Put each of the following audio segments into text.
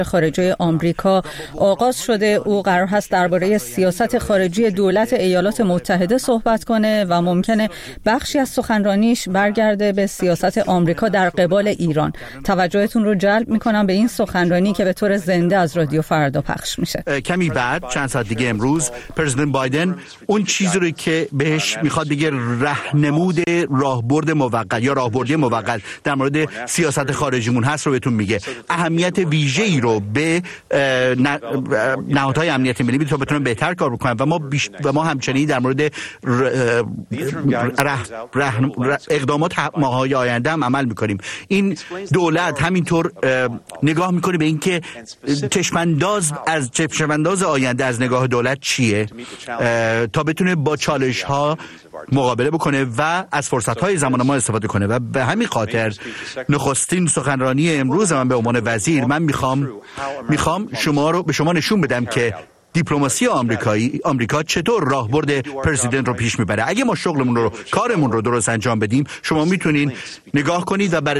خارجه آمریکا آغاز شده. او قرار هست درباره سیاست خارجی دولت ایالات متحده صحبت کنه و ممکنه بخشی از سخنرانیش برگرده به سیاست آمریکا در قبال ایران. توجهتون رو جلب میکنم به این سخنرانی که به طور زنده از رادیو فردا پخش میشه. کمی بعد چند ساعت دیگه امروز پرزیدنت بایدن اون چیزی رو که بهش میخواد بگه راهنمود راهبرد موقت یا راهبردی موقت در مورد سیاست خارجیمون هست رو بهتون میگه. اهمیت ویژه‌ای رو به نهادهای امنیت ملی تا بتونن بهتر کار بکنن و ما همچنین در مورد اقدامات ماهای آینده هم عمل میکنیم. این دولت همینطور نگاه میکنه به اینکه چشمانداز آینده از نگاه دولت چیه تا بتونه با چالش ها مقابله بکنه و از فرصت های زمان ما استفاده کنه. و به همین خاطر نخستین سخنرانی امروز من به عنوان وزیر من میخوام به شما نشون بدم که دیپلماسی آمریکا چطور راهبرد پرزیدنت رو پیش میبره. اگه ما کارمون رو درست انجام بدیم، شما میتونین نگاه کنید و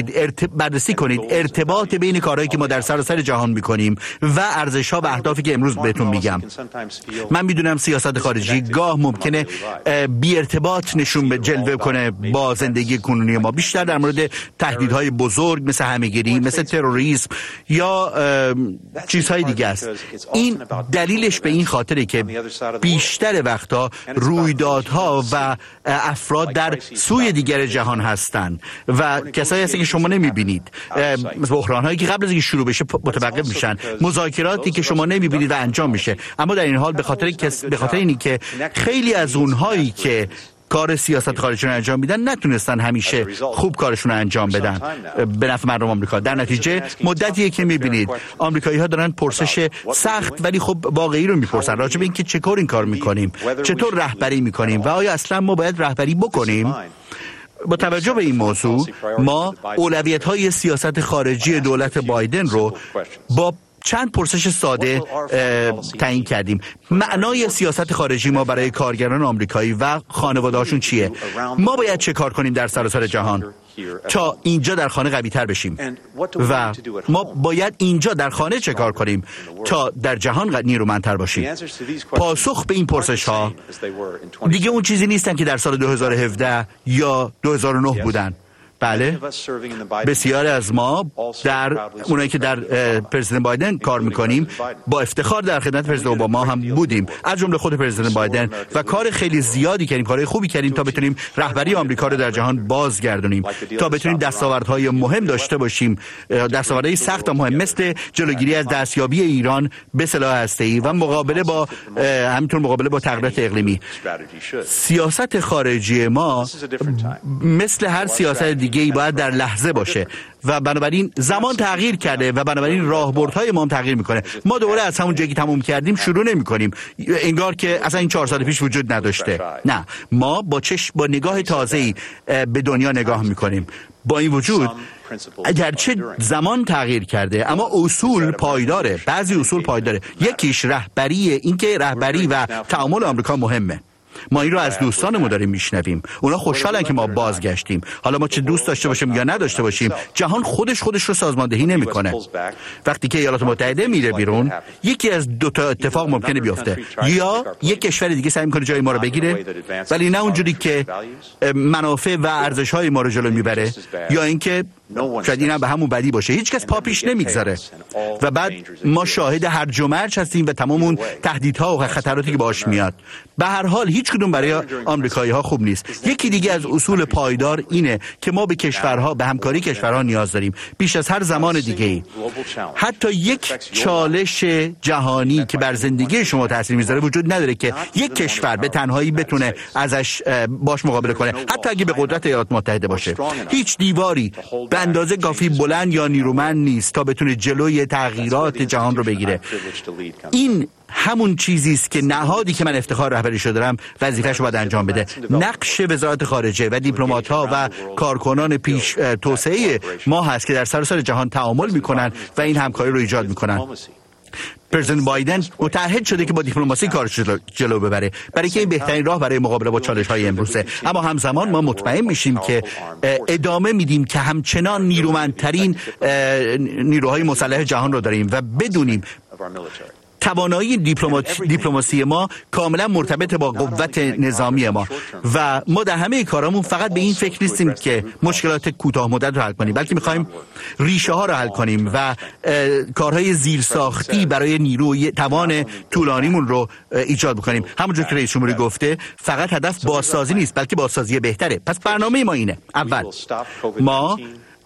بررسی کنید ارتباط بین کارهایی که ما در سراسر جهان میکنیم و ارزش‌ها و اهدافی که امروز بهتون میگم. من میدونم سیاست خارجی گاه ممکنه بی ارتباط جلوه کنه با زندگی کنونی ما، بیشتر در مورد تهدیدهای بزرگ مثل همه‌گیری، مثل تروریسم یا چیزهای دیگه است. این دلیلش به این خاطره که بیشتر وقتا رویدادها و افراد در سوی دیگر جهان هستند و کسایی هستن که شما نمیبینید، بحران‌هایی که قبل از اینکه شروع بشه متوقف میشن، مذاکراتی که شما نمیبینید و انجام میشه. اما در این حال به خاطر اینی که خیلی از اونهایی که کار سیاست خارجی رو انجام میدن نتونستن همیشه خوب کارشون رو انجام بدن به نفع مردم آمریکا. در نتیجه مدتیه که میبینید آمریکایی‌ها دارن پرسش سخت ولی خب واقعی رو میپرسن راجع به اینکه چطور این کار میکنیم، چطور رهبری میکنیم و آیا اصلا ما باید رهبری بکنیم. با توجه به این موضوع ما اولویت‌های سیاست خارجی دولت بایدن رو با چند پرسش ساده تعیین کردیم. معنای سیاست خارجی ما برای کارگران آمریکایی و خانواده‌هاشون چیه؟ ما باید چه کار کنیم در سراسر جهان تا اینجا در خانه قوی تر بشیم و ما باید اینجا در خانه چه کار کنیم تا در جهان نیرومندتر باشیم. پاسخ به این پرسش ها دیگه اون چیزی نیستن که در سال 2017 یا 2009 بودن. بله، بسیاری از ما اونایی که در پرزیدنت بایدن کار میکنیم با افتخار در خدمت پرزیدنت اوباما هم بودیم، از جمله خود پرزیدنت بایدن، و کار خیلی زیادی کردیم، کارهای خوبی کردیم تا بتونیم رهبری آمریکا رو در جهان بازگردونیم، تا بتونیم دستاوردهای مهم داشته باشیم، دستاوردهای سخت و مهم مثل جلوگیری از دستیابی ایران به سلاح هسته‌ای و مقابله با تغییرات اقلیمی. سیاست خارجی ما مثل هر سیاست دیگه باید در لحظه باشه و بنابراین زمان تغییر کرده و بنابراین راهبردهای ما هم تغییر میکنه. ما دوباره از همون جایی که تموم کردیم شروع نمی‌کنیم انگار که اصلا این 4 سال پیش وجود نداشته. نه، ما با نگاه تازه‌ای به دنیا نگاه میکنیم. با این وجود اگرچه زمان تغییر کرده اما اصول پایداره. بعضی اصول پایداره. یکیش رهبری و تعامل آمریکا مهمه. ما این رو از دوستانمون داریم میشنویم. اونا خوشحالن که ما بازگشتیم. حالا ما چه دوست داشته باشیم یا نداشته باشیم، جهان خودش رو سازماندهی نمیکنه. وقتی که ایالات متحده میره بیرون، یکی از 2 تا اتفاق ممکنه بیفته. یا یک کشور دیگه سعی میکنه جای ما رو بگیره ولی نه اونجوری که منافع و ارزش‌های ما رو جلو میبره، یا اینکه شاید اینم به همون بدی باشه، هیچ کس پا پیش نمیگذاره و بعد ما شاهد هرج و مرج هستیم و تمام اون تهدیدها و خطراتی که باهاش میاد. به هر حال هیچ کدوم برای آمریکایی‌ها خوب نیست. یکی دیگه از اصول پایدار اینه که ما به همکاری کشورها نیاز داریم بیش از هر زمان دیگه‌ای. حتی یک چالش جهانی که بر زندگی شما تاثیر میذاره وجود نداره که یک کشور به تنهایی بتونه باش مقابله کنه، حتی اگه به قدرت ایالات متحده باشه. هیچ دیواری به اندازه کافی بلند یا نیرومند نیست تا بتونه جلوی تغییرات جهان رو بگیره. این همون چیزی است که نهادی که من افتخار رهبریشو دارم وظیفه‌اش رو باید انجام بده. نقش وزارت خارجه و دیپلمات‌ها و کارکنان پیش توسعه ما هست که در سراسر جهان تعامل میکنن و این همکاری رو ایجاد میکنن. پرزیدنت بایدن متعهد شده که با دیپلماسی کارش جلو ببره، برای که این بهترین راه برای مقابله با چالش‌های امروزه. اما همزمان ما مطمئن میشیم که ادامه میدیم که همچنان نیرومندترین نیروهای مسلح جهان رو داریم و بدونیم توانایی دیپلماسی ما کاملا مرتبط با قوت نظامی ما و ما در همه کارامون فقط به این فکر نیستیم که مشکلات کوتاه مدت رو حل کنیم، بلکه می‌خوایم ریشه ها رو حل کنیم و کارهای زیرساختی برای نیروی توان طولانیمون رو ایجاد بکنیم. همونجور که رئیس جمهوری گفته، فقط هدف بازسازی نیست بلکه بازسازی بهتره. پس برنامه ما اینه: اول، ما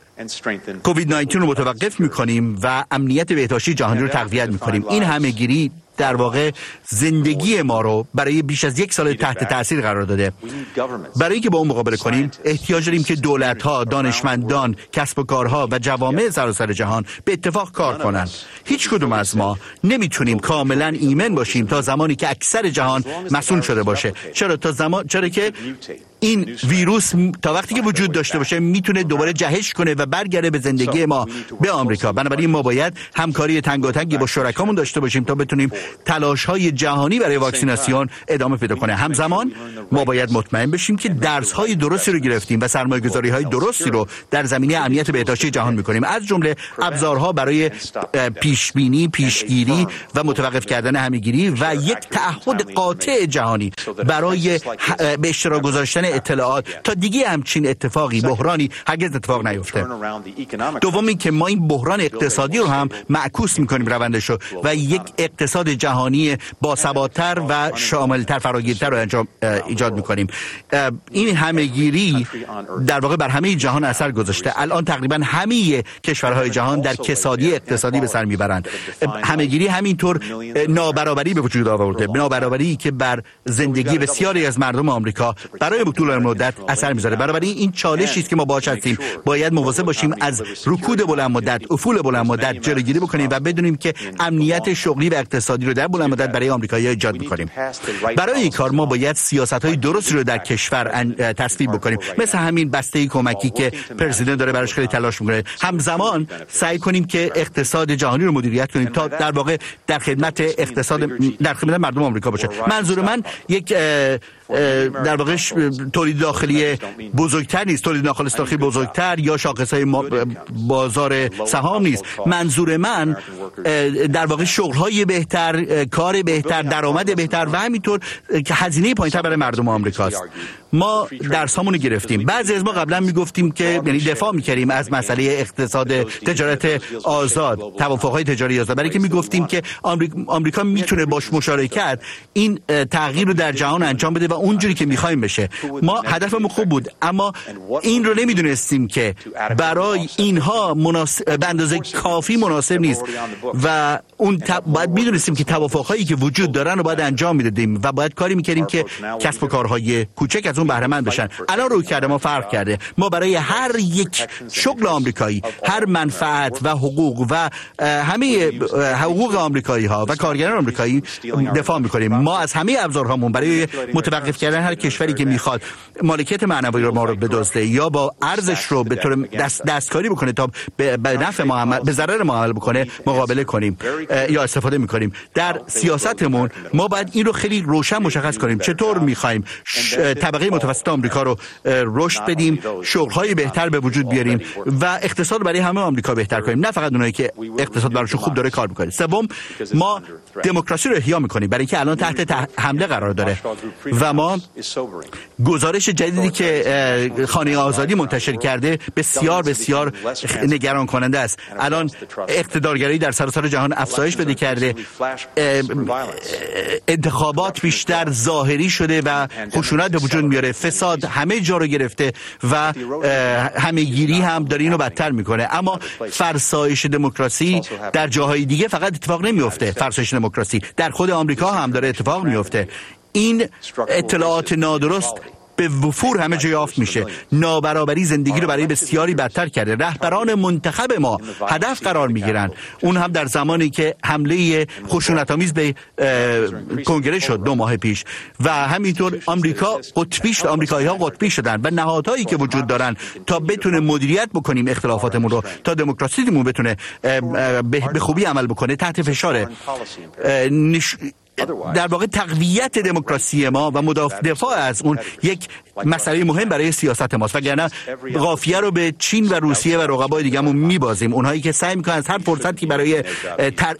کووید 19 رو متوقف میکنیم و امنیت بهداشتی جهانی رو تقویت میکنیم. این همهگیری در واقع زندگی ما رو برای بیش از 1 سال تحت تاثیر قرار داده. برای اینکه با اون مقابله کنیم احتیاج داریم که دولت‌ها، دانشمندان، کسب و کارها و جوامع سراسر جهان به اتفاق کار کنند. هیچ کدوم از ما نمیتونیم کاملا ایمن باشیم تا زمانی که اکثر جهان مسئول شده باشه. چرا که این ویروس تا وقتی که وجود داشته باشه میتونه دوباره جهش کنه و برگرده به زندگی ما به آمریکا. بنابراین ما باید همکاری تنگاتنگی با شرکامون داشته باشیم تا بتونیم تلاش‌های جهانی برای واکسیناسیون ادامه پیدا کنه. همزمان ما باید مطمئن بشیم که درس‌های درستی رو گرفتیم و سرمایه‌گذاری‌های درستی رو در زمینه امنیت بهداشتی جهان می‌کنیم، از جمله ابزارها برای پیشبینی، پیشگیری و متوقف کردن همهگیری و یک تعهد قاطع جهانی برای به اشتراک گذاشتن اطلاعات تا دیگه همچین اتفاقی، بحرانی هرگز اتفاق نیفته. دومی که ما این بحران اقتصادی رو هم معکوس می‌کنیم روندشو و یک اقتصاد جهانی باثبات‌تر و شامل‌تر، فراگیرتر رو ایجاد می‌کنیم. این همهگیری در واقع بر همه جهان اثر گذاشته. الان تقریبا همه کشورهای جهان در کسادی اقتصادی به سر میبرند. همهگیری همینطور نابرابری به وجود آورده، نابرابری که بر زندگی بسیاری از مردم آمریکا برای طول مدت اثر میذاره. بنابراین این چالشی است که ما باهاش هستیم. باید مواظب باشیم از رکود بلند مدت، افول بلند مدت جلوگیری بکنیم و بدونیم که امنیت شغلی و اقتصادی رو در بلند مدت برای آمریکایی‌ها ایجاد می‌کنیم. برای این کار ما باید سیاست‌های درستی رو در کشور تصویب بکنیم، مثل همین بسته کمکی که پرزیدنت داره براش خیلی تلاش می‌کنه. همزمان سعی کنیم که اقتصاد جهانی رو مدیریت کنیم تا در واقع در خدمت مردم آمریکا باشه. منظور من یک در واقع تولید داخلی بزرگتر نیست، تولید داخلی بزرگتر یا شاخص‌های بازار سهام نیست. منظور من در واقع شغل‌های بهتر، کار بهتر، درآمد بهتر و همینطور که هزینه پایین‌تر برای مردم آمریکاست. ما درسامون رو گرفتیم. بعضی از ما قبلا میگفتیم که یعنی دفاع می‌کردیم از مسئله اقتصاد، تجارت آزاد، توافق‌های تجاری آزاد، برای که میگفتیم که آمریکا میتونه باش مشارکت این تغییر رو در جهان انجام بده و اونجوری که می‌خوایم بشه. ما هدفمون خوب بود، اما این رو نمیدونستیم که برای اینها به اندازه کافی مناسب نیست و اون باید میدونستیم که توافق‌هایی که وجود دارن رو باید انجام میدادیم و باید کاری میکردیم که کسب و کارهای کوچک از اون بهره مند بشن. الان روی کرده ما فرق کرده. ما برای هر یک شغل آمریکایی، هر منفعت و حقوق و همه حقوق آمریکایی‌ها و کارگران آمریکایی دفاع میکنیم. ما از همه ابزارهامون برای متوقف کردن هر کشوری که میخواد مالکیت معنوی رو ما رو بدزده یا با ارزش رو به طور دستکاری بکنه تا به نفع ما به ضرر ما عمل بکنه مقابله کنیم یا استفاده میکنیم. در سیاستمون ما باید این رو خیلی روشن مشخص کنیم چطور میخوایم طبقه متوسط آمریکا رو رشد بدیم، شغل‌های بهتر به وجود بیاریم و اقتصاد برای همه آمریکا بهتر کنیم، نه فقط اونایی که اقتصاد براشون خوب داره کار میکنه. سوم، ما دموکراسی رو احیا میکنیم برای اینکه الان تحت حمله قرار داره و ما گزارش جدیدی که خانه آزادی منتشر کرده بسیار بسیار نگران کننده است. الان اقتدارگرایی در سراسر جهان افزایش پیدا کرده، انتخابات بیشتر ظاهری شده و خشونت به وجود میاره، فساد همه جا رو گرفته و همهگیری هم داره اینو بدتر میکنه. اما فرسایش دموکراسی در جاهای دیگه فقط اتفاق نمیفته، فرسایش دموکراسی در خود آمریکا هم داره اتفاق میفته. این اطلاعات نادرست به وفور همه جا یافت میشه. نابرابری زندگی رو برای بسیاری بدتر کرده. رهبران منتخب ما هدف قرار میگیرن، اون هم در زمانی که حمله خشونت‌آمیز به کنگره شد 2 ماه پیش و همینطور آمریکایی‌ها قطبی شدن و نهادهایی که وجود دارن تا بتونه مدیریت بکنیم اختلافاتمون رو، تا دموکراسیمون بتونه به خوبی عمل بکنه، تحت فشاره. در واقع تقویت دموکراسی ما و دفاع از اون یک مسئله مهم برای سیاست ماست، وگرنه قافیه رو به چین و روسیه و رقبای دیگه‌مون میبازیم، اونهایی که سعی میکنن از هر فرصتی برای